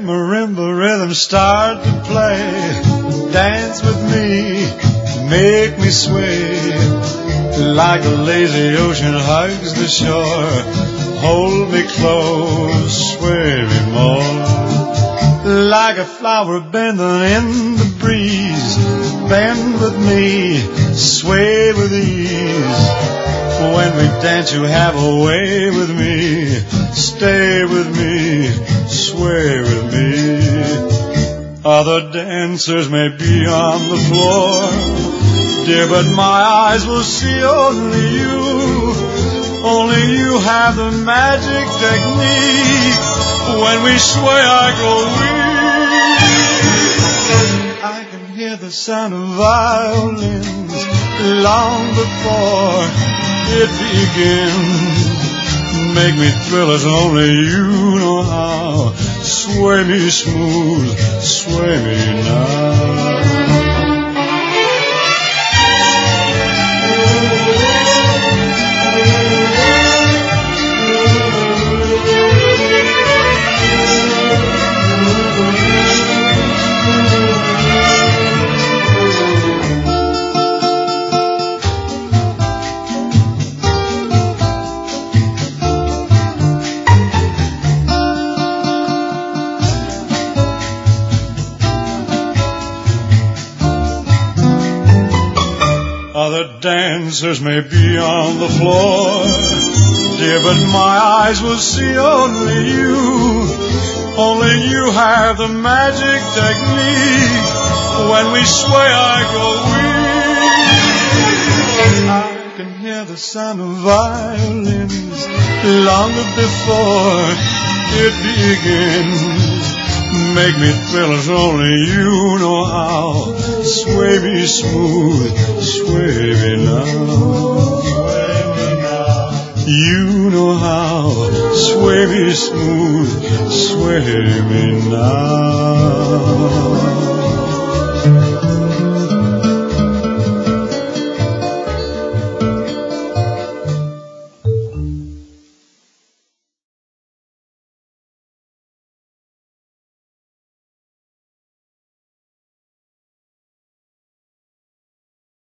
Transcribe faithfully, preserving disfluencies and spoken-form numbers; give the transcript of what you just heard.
marimba rhythm start to play. Dance with me, make me sway. Like a lazy ocean hugs the shore. Hold me close, sway me more. Like a flower bending in the breeze. Bend with me, sway with ease. When we dance you have a way with me. Stay with me, sway with me. Other dancers may be on the floor, dear, but my eyes will see only you. Only you have the magic technique. When we sway I grow weak. I can hear the sound of violins long before it begins. Make me thrill as only you know how. Sway me smooth, sway me now. Other dancers may be on the floor, dear, but my eyes will see only you. Only you have the magic technique. When we sway I grow weak. I can hear the sound of violins long before it begins. Make me thrill as only you know how. Sway me smooth, sway me now. Sway me now. You know how. Sway me smooth, sway me now.